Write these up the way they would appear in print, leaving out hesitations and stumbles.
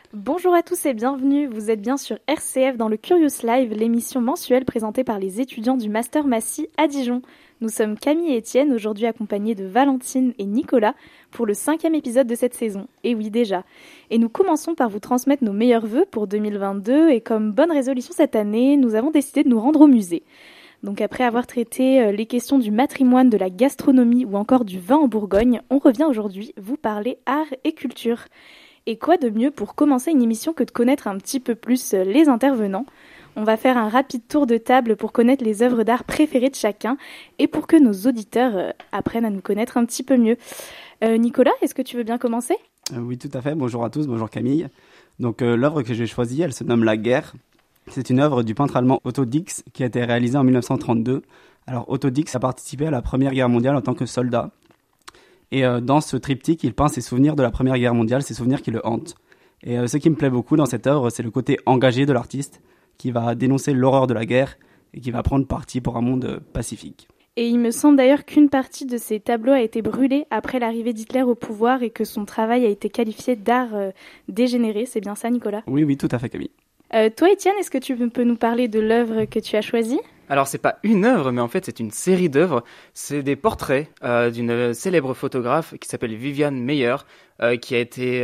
Bonjour à tous et bienvenue, vous êtes bien sur RCF dans le Curious Live, l'émission mensuelle présentée par les étudiants du Master Massy à Dijon. Nous sommes Camille et Étienne, aujourd'hui accompagnés de Valentine et Nicolas pour le 5e épisode de cette saison. Et oui déjà. Et nous commençons par vous transmettre nos meilleurs vœux pour 2022 et comme bonne résolution cette année, nous avons décidé de nous rendre au musée. Donc après avoir traité les questions du matrimoine, de la gastronomie ou encore du vin en Bourgogne, on revient aujourd'hui vous parler art et culture. Et quoi de mieux pour commencer une émission que de connaître un petit peu plus les intervenants. On va faire un rapide tour de table pour connaître les œuvres d'art préférées de chacun et pour que nos auditeurs apprennent à nous connaître un petit peu mieux. Nicolas, est-ce que tu veux bien commencer ? Oui, tout à fait. Bonjour à tous, bonjour Camille. Donc l'œuvre que j'ai choisie, elle se nomme La Guerre. C'est une œuvre du peintre allemand Otto Dix qui a été réalisée en 1932. Alors Otto Dix a participé à la Première Guerre mondiale en tant que soldat. Et dans ce triptyque, il peint ses souvenirs de la Première Guerre mondiale, ses souvenirs qui le hantent. Et ce qui me plaît beaucoup dans cette œuvre, c'est le côté engagé de l'artiste, qui va dénoncer l'horreur de la guerre et qui va prendre parti pour un monde pacifique. Et il me semble d'ailleurs qu'une partie de ces tableaux a été brûlée après l'arrivée d'Hitler au pouvoir et que son travail a été qualifié d'art dégénéré. C'est bien ça, Nicolas ? Oui, tout à fait, Camille. Toi, Étienne, est-ce que tu peux nous parler de l'œuvre que tu as choisie ? Alors c'est pas une œuvre, mais en fait c'est une série d'œuvres. C'est des portraits d'une célèbre photographe qui s'appelle Viviane Maier, qui a été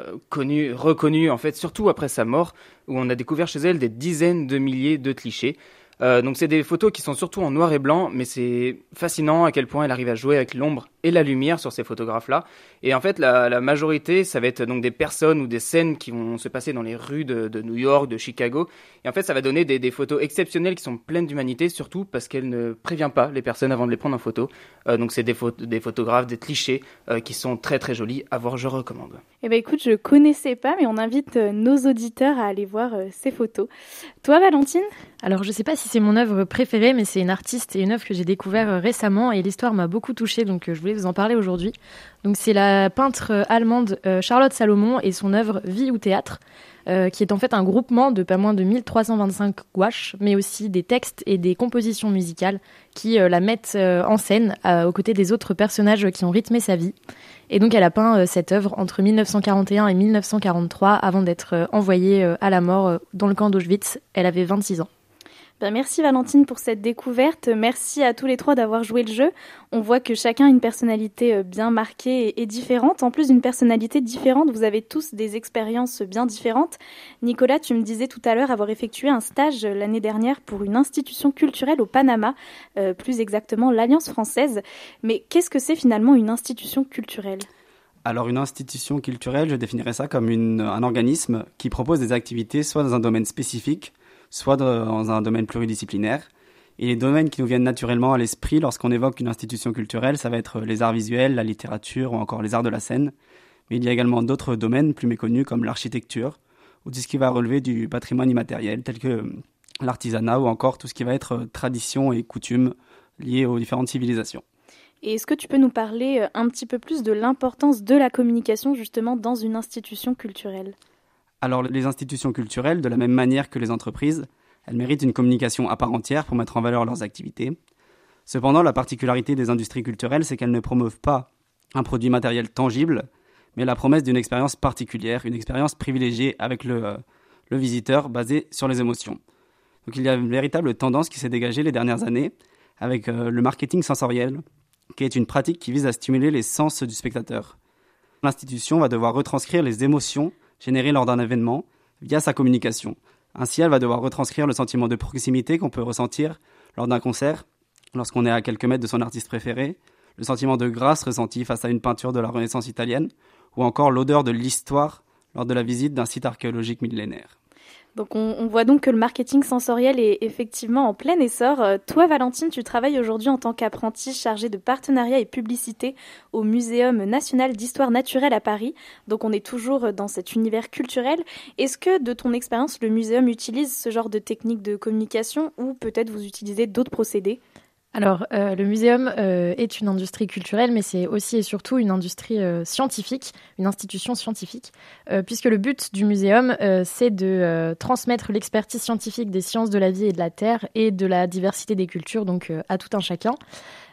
reconnue en fait surtout après sa mort, où on a découvert chez elle des dizaines de milliers de clichés. Donc c'est des photos qui sont surtout en noir et blanc, mais c'est fascinant à quel point elle arrive à jouer avec l'ombre et la lumière sur ces photographes-là. Et en fait, la majorité, ça va être donc des personnes ou des scènes qui vont se passer dans les rues de New York, de Chicago. Et en fait, ça va donner des photos exceptionnelles qui sont pleines d'humanité, surtout parce qu'elle ne prévient pas les personnes avant de les prendre en photo. Donc c'est des photographes, des clichés qui sont très très jolis à voir, je recommande. Eh ben écoute, je connaissais pas, mais on invite nos auditeurs à aller voir ces photos. Toi, Valentine ? Alors, je sais pas si c'est mon œuvre préférée, mais c'est une artiste et une œuvre que j'ai découvert récemment et l'histoire m'a beaucoup touchée, donc je voulais vous en parler aujourd'hui. Donc, c'est la peintre allemande Charlotte Salomon et son œuvre Vie ou théâtre, qui est en fait un groupement de pas moins de 1325 gouaches, mais aussi des textes et des compositions musicales qui la mettent en scène aux côtés des autres personnages qui ont rythmé sa vie. Et donc, elle a peint cette œuvre entre 1941 et 1943 avant d'être envoyée à la mort dans le camp d'Auschwitz. Elle avait 26 ans. Ben merci Valentine pour cette découverte, merci à tous les trois d'avoir joué le jeu. On voit que chacun a une personnalité bien marquée et différente. En plus d'une personnalité différente, vous avez tous des expériences bien différentes. Nicolas, tu me disais tout à l'heure avoir effectué un stage l'année dernière pour une institution culturelle au Panama, plus exactement l'Alliance française. Mais qu'est-ce que c'est finalement une institution culturelle ? Alors une institution culturelle, je définirais ça comme un organisme qui propose des activités soit dans un domaine spécifique, soit dans un domaine pluridisciplinaire. Et les domaines qui nous viennent naturellement à l'esprit lorsqu'on évoque une institution culturelle, ça va être les arts visuels, la littérature ou encore les arts de la scène. Mais il y a également d'autres domaines plus méconnus comme l'architecture, ou tout ce qui va relever du patrimoine immatériel, tel que l'artisanat ou encore tout ce qui va être tradition et coutumes liées aux différentes civilisations. Et est-ce que tu peux nous parler un petit peu plus de l'importance de la communication justement dans une institution culturelle ? Alors les institutions culturelles, de la même manière que les entreprises, elles méritent une communication à part entière pour mettre en valeur leurs activités. Cependant, la particularité des industries culturelles, c'est qu'elles ne promeuvent pas un produit matériel tangible, mais la promesse d'une expérience particulière, une expérience privilégiée avec le visiteur basée sur les émotions. Donc il y a une véritable tendance qui s'est dégagée les dernières années avec le marketing sensoriel, qui est une pratique qui vise à stimuler les sens du spectateur. L'institution va devoir retranscrire les émotions générées lors d'un événement via sa communication. Ainsi, elle va devoir retranscrire le sentiment de proximité qu'on peut ressentir lors d'un concert, lorsqu'on est à quelques mètres de son artiste préféré, le sentiment de grâce ressenti face à une peinture de la Renaissance italienne, ou encore l'odeur de l'histoire lors de la visite d'un site archéologique millénaire. Donc on voit donc que le marketing sensoriel est effectivement en plein essor. Toi, Valentine, tu travailles aujourd'hui en tant qu'apprentie chargée de partenariat et publicité au Muséum national d'histoire naturelle à Paris. Donc on est toujours dans cet univers culturel. Est-ce que de ton expérience, le muséum utilise ce genre de technique de communication ou peut-être vous utilisez d'autres procédés ? Alors, le muséum est une industrie culturelle, mais c'est aussi et surtout une industrie scientifique, une institution scientifique, puisque le but du muséum, c'est de transmettre l'expertise scientifique des sciences de la vie et de la terre et de la diversité des cultures, donc à tout un chacun.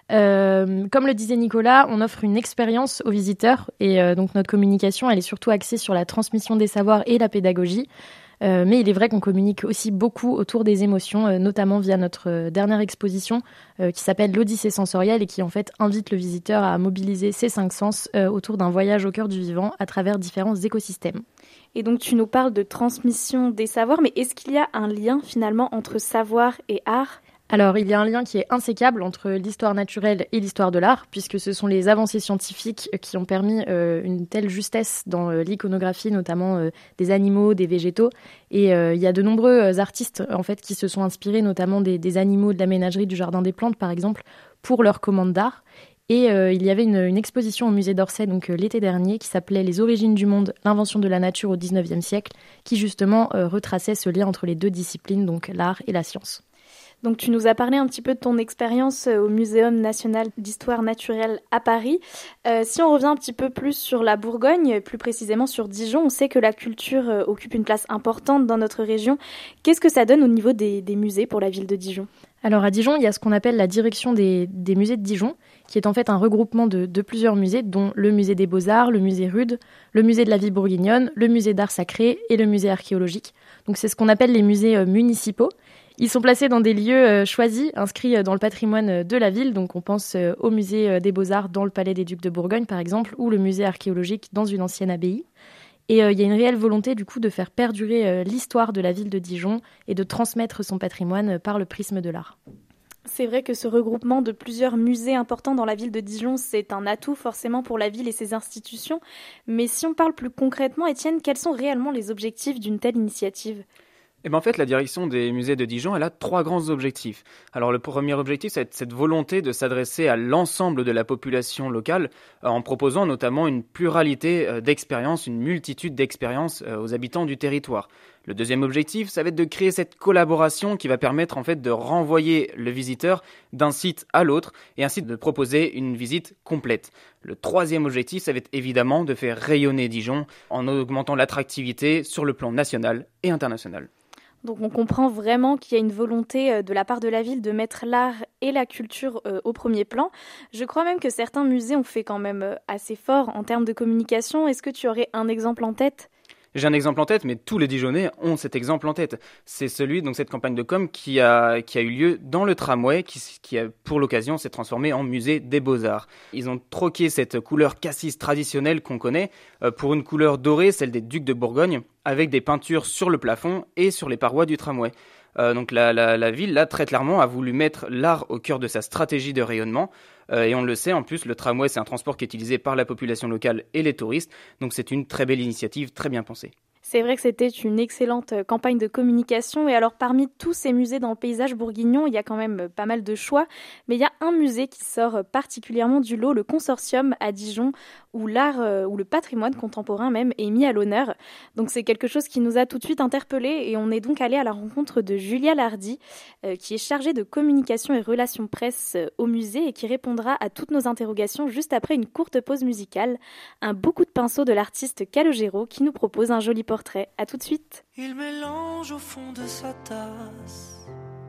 Comme le disait Nicolas, on offre une expérience aux visiteurs et donc notre communication, elle est surtout axée sur la transmission des savoirs et la pédagogie. Mais il est vrai qu'on communique aussi beaucoup autour des émotions, notamment via notre dernière exposition qui s'appelle l'Odyssée sensorielle et qui en fait invite le visiteur à mobiliser ses 5 sens autour d'un voyage au cœur du vivant à travers différents écosystèmes. Et donc tu nous parles de transmission des savoirs, mais est-ce qu'il y a un lien finalement entre savoir et art ? Alors, il y a un lien qui est insécable entre l'histoire naturelle et l'histoire de l'art, puisque ce sont les avancées scientifiques qui ont permis une telle justesse dans l'iconographie, notamment des animaux, des végétaux. Et il y a de nombreux artistes en fait, qui se sont inspirés notamment des animaux de la ménagerie du Jardin des Plantes, par exemple, pour leurs commandes d'art. Et il y avait une exposition au musée d'Orsay donc l'été dernier qui s'appelait « Les origines du monde, l'invention de la nature au XIXe siècle », qui justement retraçait ce lien entre les deux disciplines, donc l'art et la science. Donc tu nous as parlé un petit peu de ton expérience au Muséum national d'histoire naturelle à Paris. Si on revient un petit peu plus sur la Bourgogne, plus précisément sur Dijon, on sait que la culture occupe une place importante dans notre région. Qu'est-ce que ça donne au niveau des musées pour la ville de Dijon ? Alors à Dijon, il y a ce qu'on appelle la direction des musées de Dijon, qui est en fait un regroupement de plusieurs musées, dont le musée des Beaux-Arts, le musée Rude, le musée de la vie bourguignonne, le musée d'art sacré et le musée archéologique. Donc c'est ce qu'on appelle les musées municipaux. Ils sont placés dans des lieux choisis, inscrits dans le patrimoine de la ville. Donc on pense au musée des Beaux-Arts dans le Palais des Ducs de Bourgogne, par exemple, ou le musée archéologique dans une ancienne abbaye. Et il y a une réelle volonté, du coup, de faire perdurer l'histoire de la ville de Dijon et de transmettre son patrimoine par le prisme de l'art. C'est vrai que ce regroupement de plusieurs musées importants dans la ville de Dijon, c'est un atout forcément pour la ville et ses institutions. Mais si on parle plus concrètement, Étienne, quels sont réellement les objectifs d'une telle initiative ? Et en fait, la direction des musées de Dijon, elle a 3 grands objectifs. Alors le premier objectif, c'est cette volonté de s'adresser à l'ensemble de la population locale en proposant notamment une pluralité d'expériences, une multitude d'expériences aux habitants du territoire. Le deuxième objectif, ça va être de créer cette collaboration qui va permettre en fait de renvoyer le visiteur d'un site à l'autre et ainsi de proposer une visite complète. Le troisième objectif, ça va être évidemment de faire rayonner Dijon en augmentant l'attractivité sur le plan national et international. Donc on comprend vraiment qu'il y a une volonté de la part de la ville de mettre l'art et la culture au premier plan. Je crois même que certains musées ont fait quand même assez fort en termes de communication. Est-ce que tu aurais un exemple en tête ? J'ai un exemple en tête, mais tous les Dijonnais ont cet exemple en tête. C'est celui, donc cette campagne de com qui a eu lieu dans le tramway, qui a, pour l'occasion, s'est transformé en musée des Beaux-Arts. Ils ont troqué cette couleur cassis traditionnelle qu'on connaît pour une couleur dorée, celle des Ducs de Bourgogne, avec des peintures sur le plafond et sur les parois du tramway. Donc la ville, là, très clairement, a voulu mettre l'art au cœur de sa stratégie de rayonnement. Et on le sait, en plus, le tramway, c'est un transport qui est utilisé par la population locale et les touristes. Donc c'est une très belle initiative, très bien pensée. C'est vrai que c'était une excellente campagne de communication. Et alors, parmi tous ces musées dans le paysage bourguignon, il y a quand même pas mal de choix. Mais il y a un musée qui sort particulièrement du lot, le Consortium à Dijon, où l'art ou le patrimoine contemporain même est mis à l'honneur. Donc c'est quelque chose qui nous a tout de suite interpellés et on est donc allé à la rencontre de Julia Lardy, qui est chargée de communication et relations presse au musée et qui répondra à toutes nos interrogations juste après une courte pause musicale. Un beau coup de pinceau de l'artiste Calogero qui nous propose un joli portrait. À tout de suite. Il mélange au fond de sa tasse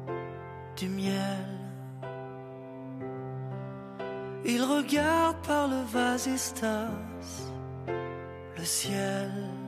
du miel. Il regarde par le vasistas le ciel.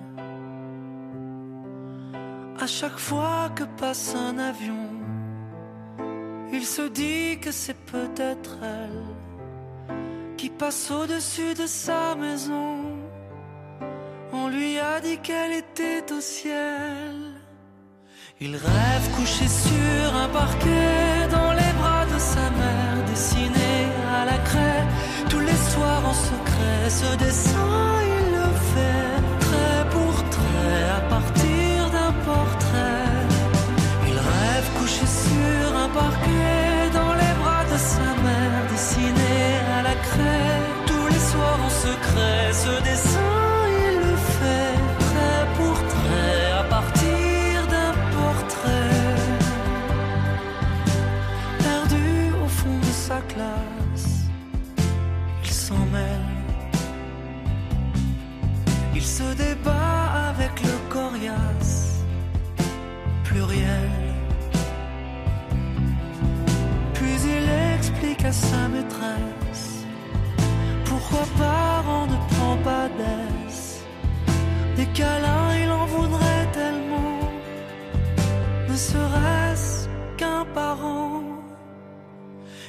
À chaque fois que passe un avion, il se dit que c'est peut-être elle qui passe au-dessus de sa maison. On lui a dit qu'elle était au ciel. Il rêve couché sur un parquet dans les bras de sa mère, dessiné à la craie tous les soirs en secret. Ce dessin il le fait trait pour trait à partir d'un portrait. Il rêve couché sur un parquet dans les bras de sa mère, dessiné à la craie tous les soirs en secret. Ce dessin trait pour trait à partir d'un portrait. Perdu au fond de sa classe, il s'en mêle. Il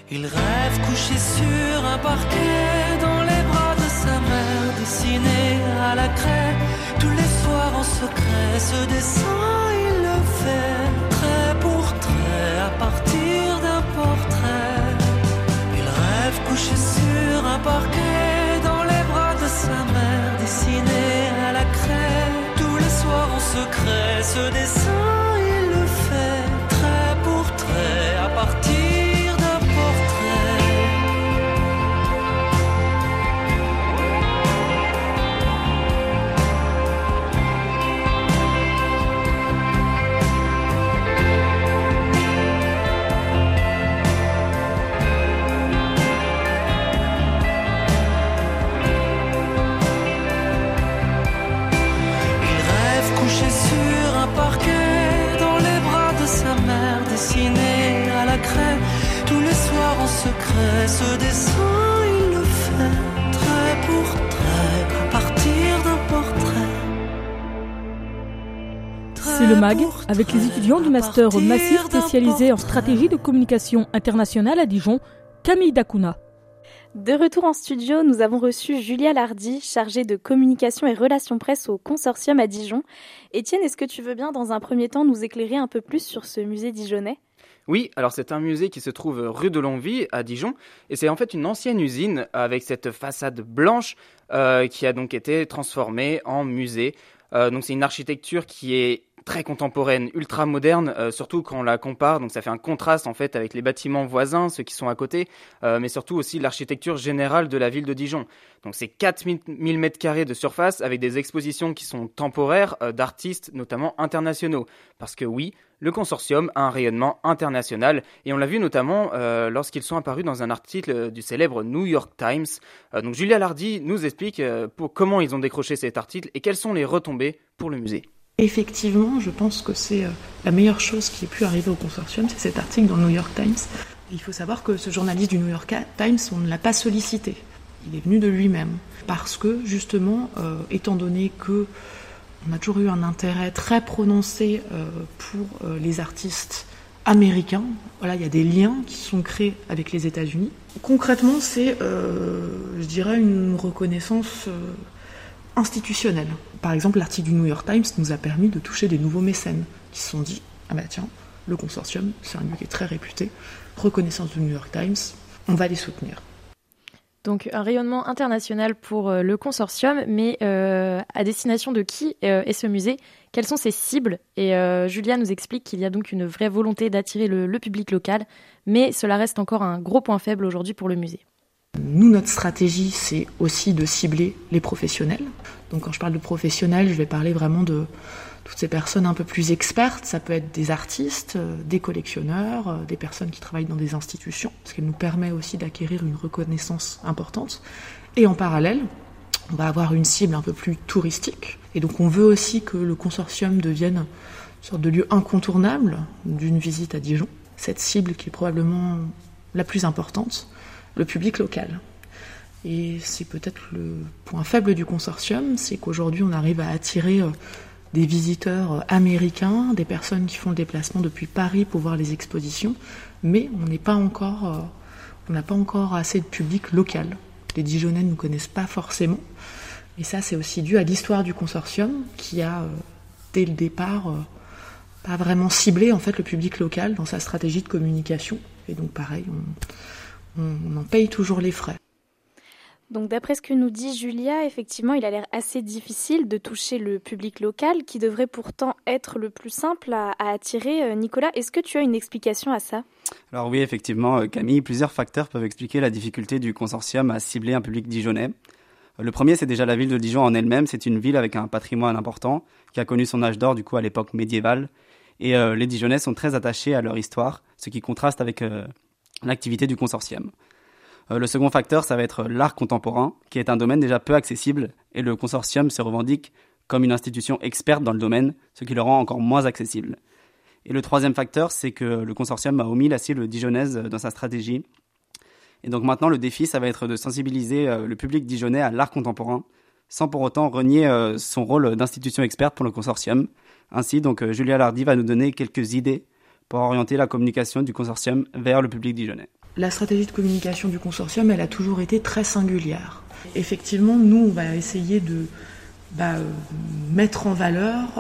Il rêve couché sur un parquet dans les bras de sa mère, dessiné à la craie tous les soirs en secret. Ce dessin il le fait trait pour trait à partir d'un portrait. Il rêve couché sur un parquet dans les bras de sa mère, dessiné à la craie tous les soirs en secret. Ce dessin il le fait trait pour trait à partir d'un portrait. Couché sur un parquet dans les bras de sa mère, dessiné à la craie tous les soirs en secret. Ce dessin il le fait trait pour trait à partir d'un portrait. C'est le MAG, avec les étudiants du master Massy spécialisé en stratégie de communication internationale à Dijon, Camille Dacuna. De retour en studio, nous avons reçu Julia Lardy, chargée de communication et relations presse au Consortium à Dijon. Étienne, est-ce que tu veux bien, dans un premier temps, nous éclairer un peu plus sur ce musée dijonnais ? Oui, alors c'est un musée qui se trouve rue de Longwy à Dijon, et c'est en fait une ancienne usine avec cette façade blanche qui a donc été transformée en musée. Donc c'est une architecture qui est très contemporaine, ultra moderne, surtout quand on la compare. Donc ça fait un contraste en fait avec les bâtiments voisins, ceux qui sont à côté, mais surtout aussi l'architecture générale de la ville de Dijon. Donc c'est 4000 m² de surface avec des expositions qui sont temporaires d'artistes notamment internationaux. Parce que oui, le consortium a un rayonnement international et on l'a vu notamment lorsqu'ils sont apparus dans un article du célèbre New York Times. Donc Julia Lardy nous explique comment ils ont décroché cet article et quelles sont les retombées pour le musée. Effectivement, je pense que c'est la meilleure chose qui ait pu arriver au consortium, c'est cet article dans le New York Times. Il faut savoir que ce journaliste du New York Times, on ne l'a pas sollicité. Il est venu de lui-même. Parce que, justement, étant donné que on a toujours eu un intérêt très prononcé pour les artistes américains, voilà, il y a des liens qui sont créés avec les États-Unis. Concrètement, c'est, je dirais, une reconnaissance institutionnelle. Par exemple, l'article du New York Times nous a permis de toucher des nouveaux mécènes qui se sont dit « Ah bah tiens, le consortium, c'est un lieu qui est très réputé, reconnaissance du New York Times, on va les soutenir ». Donc un rayonnement international pour le consortium, mais à destination de qui est ce musée ? Quelles sont ses cibles ? Et Julia nous explique qu'il y a donc une vraie volonté d'attirer le public local, mais cela reste encore un gros point faible aujourd'hui pour le musée. Nous, notre stratégie, c'est aussi de cibler les professionnels. Donc quand je parle de professionnels, je vais parler vraiment de toutes ces personnes un peu plus expertes. Ça peut être des artistes, des collectionneurs, des personnes qui travaillent dans des institutions, ce qui nous permet aussi d'acquérir une reconnaissance importante. Et en parallèle, on va avoir une cible un peu plus touristique. Et donc on veut aussi que le consortium devienne une sorte de lieu incontournable d'une visite à Dijon. Cette cible qui est probablement la plus importante, le public local. Et c'est peut-être le point faible du consortium, c'est qu'aujourd'hui on arrive à attirer des visiteurs américains, des personnes qui font le déplacement depuis Paris pour voir les expositions, mais on n'a pas encore assez de public local. Les Dijonnais ne nous connaissent pas forcément, et ça c'est aussi dû à l'histoire du consortium qui a dès le départ pas vraiment ciblé en fait le public local dans sa stratégie de communication. Et donc pareil, on en paye toujours les frais. Donc d'après ce que nous dit Julia, effectivement, il a l'air assez difficile de toucher le public local, qui devrait pourtant être le plus simple à attirer. Nicolas, est-ce que tu as une explication à ça ? Alors oui, effectivement, Camille, plusieurs facteurs peuvent expliquer la difficulté du consortium à cibler un public dijonnais. Le premier, c'est déjà la ville de Dijon en elle-même. C'est une ville avec un patrimoine important, qui a connu son âge d'or du coup à l'époque médiévale. Et les Dijonnais sont très attachés à leur histoire, ce qui contraste avec l'activité du consortium. Le second facteur, ça va être l'art contemporain, qui est un domaine déjà peu accessible, et le consortium se revendique comme une institution experte dans le domaine, ce qui le rend encore moins accessible. Et le troisième facteur, c'est que le consortium a omis la cible dijonnaise dans sa stratégie. Et donc maintenant, le défi, ça va être de sensibiliser le public dijonnais à l'art contemporain, sans pour autant renier son rôle d'institution experte pour le consortium. Ainsi, donc, Julia Lardy va nous donner quelques idées pour orienter la communication du consortium vers le public dijonnais. La stratégie de communication du consortium, elle a toujours été très singulière. Effectivement, nous, on va essayer de mettre en valeur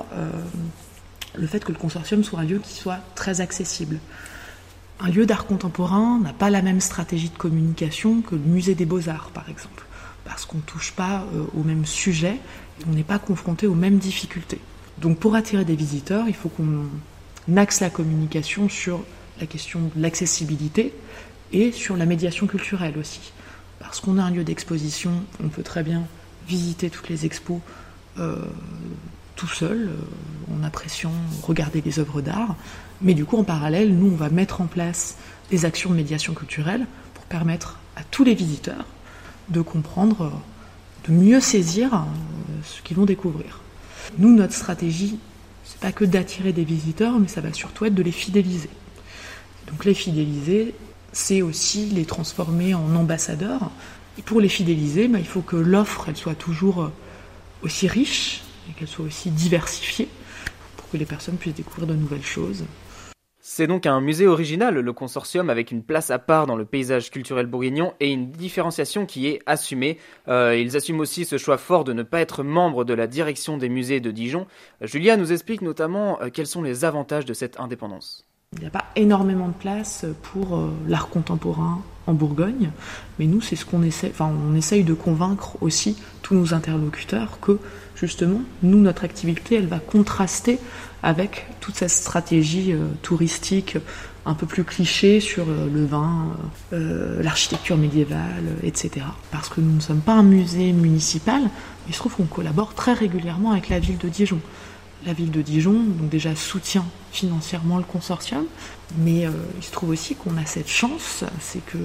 le fait que le consortium soit un lieu qui soit très accessible. Un lieu d'art contemporain n'a pas la même stratégie de communication que le musée des Beaux-Arts, par exemple, parce qu'on ne touche pas au même sujet et on n'est pas confronté aux mêmes difficultés. Donc pour attirer des visiteurs, il faut qu'on axe la communication sur la question de l'accessibilité et sur la médiation culturelle aussi. Parce qu'on a un lieu d'exposition, on peut très bien visiter toutes les expos tout seul, en appréciant, regarder les œuvres d'art. Mais du coup, en parallèle, nous, on va mettre en place des actions de médiation culturelle pour permettre à tous les visiteurs de comprendre, de mieux saisir ce qu'ils vont découvrir. Nous, notre stratégie, c'est pas que d'attirer des visiteurs, mais ça va surtout être de les fidéliser. Donc les fidéliser, c'est aussi les transformer en ambassadeurs. Et pour les fidéliser, il faut que l'offre elle soit toujours aussi riche et qu'elle soit aussi diversifiée pour que les personnes puissent découvrir de nouvelles choses. C'est donc un musée original, le consortium, avec une place à part dans le paysage culturel bourguignon et une différenciation qui est assumée. Ils assument aussi ce choix fort de ne pas être membre de la direction des musées de Dijon. Julia nous explique notamment quels sont les avantages de cette indépendance. Il n'y a pas énormément de place pour l'art contemporain en Bourgogne, mais nous, c'est ce qu'on essaie, on essaye de convaincre aussi tous nos interlocuteurs que, justement, nous, notre activité, elle va contraster avec toute cette stratégie touristique un peu plus cliché sur le vin, l'architecture médiévale, etc. Parce que nous ne sommes pas un musée municipal, mais il se trouve qu'on collabore très régulièrement avec la ville de Dijon. La ville de Dijon, donc déjà soutient financièrement le consortium, mais il se trouve aussi qu'on a cette chance, c'est que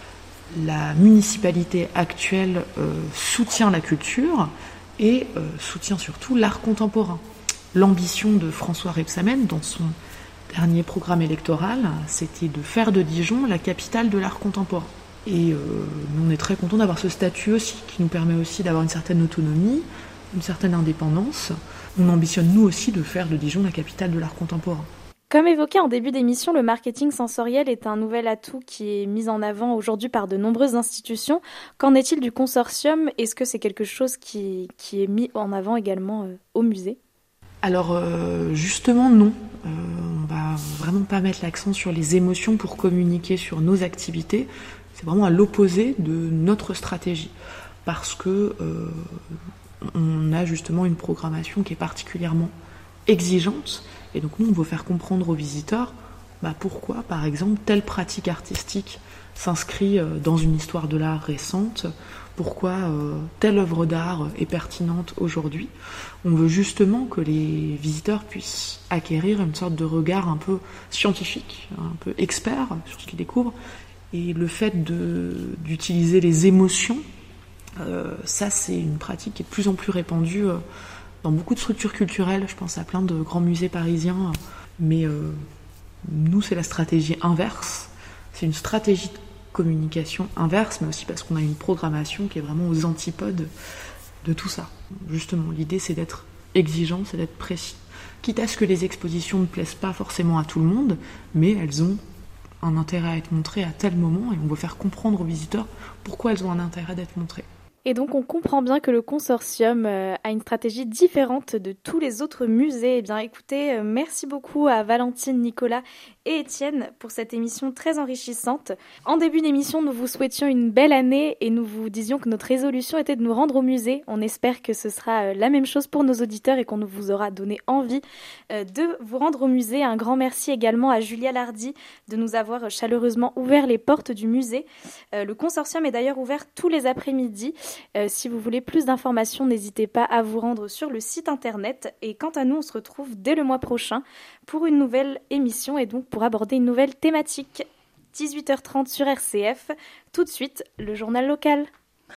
la municipalité actuelle soutient la culture et soutient surtout l'art contemporain. L'ambition de François Rebsamen, dans son dernier programme électoral, c'était de faire de Dijon la capitale de l'art contemporain. Et nous, on est très contents d'avoir ce statut aussi, qui nous permet aussi d'avoir une certaine autonomie, une certaine indépendance. On ambitionne nous aussi de faire de Dijon la capitale de l'art contemporain. Comme évoqué en début d'émission, le marketing sensoriel est un nouvel atout qui est mis en avant aujourd'hui par de nombreuses institutions. Qu'en est-il du consortium ? Est-ce que c'est quelque chose qui est mis en avant également au musée ? Alors justement non. On va vraiment pas mettre l'accent sur les émotions pour communiquer sur nos activités. C'est vraiment à l'opposé de notre stratégie. Parce que on a justement une programmation qui est particulièrement exigeante. Et donc nous, on veut faire comprendre aux visiteurs pourquoi, par exemple, telle pratique artistique s'inscrit dans une histoire de l'art récente, pourquoi telle œuvre d'art est pertinente aujourd'hui. On veut justement que les visiteurs puissent acquérir une sorte de regard un peu scientifique, un peu expert sur ce qu'ils découvrent. Et le fait d'utiliser les émotions, ça c'est une pratique qui est de plus en plus répandue dans beaucoup de structures culturelles. Je pense à plein de grands musées parisiens, mais nous c'est la stratégie inverse. C'est une stratégie de communication inverse, mais aussi parce qu'on a une programmation qui est vraiment aux antipodes de tout ça. Justement, l'idée c'est d'être exigeant, c'est d'être précis. Quitte à ce que les expositions ne plaisent pas forcément à tout le monde, mais elles ont un intérêt à être montrées à tel moment, et on veut faire comprendre aux visiteurs pourquoi elles ont un intérêt d'être montrées. Et donc on comprend bien que le consortium a une stratégie différente de tous les autres musées. Eh bien écoutez, merci beaucoup à Valentine, Nicolas et Étienne pour cette émission très enrichissante. En début d'émission, nous vous souhaitions une belle année et nous vous disions que notre résolution était de nous rendre au musée. On espère que ce sera la même chose pour nos auditeurs et qu'on vous aura donné envie de vous rendre au musée. Un grand merci également à Julia Lardy de nous avoir chaleureusement ouvert les portes du musée. Le consortium est d'ailleurs ouvert tous les après-midi. Si vous voulez plus d'informations, n'hésitez pas à vous rendre sur le site internet. Et quant à nous, on se retrouve dès le mois prochain pour une nouvelle émission et donc pour aborder une nouvelle thématique. 18h30 sur RCF. Tout de suite, le journal local.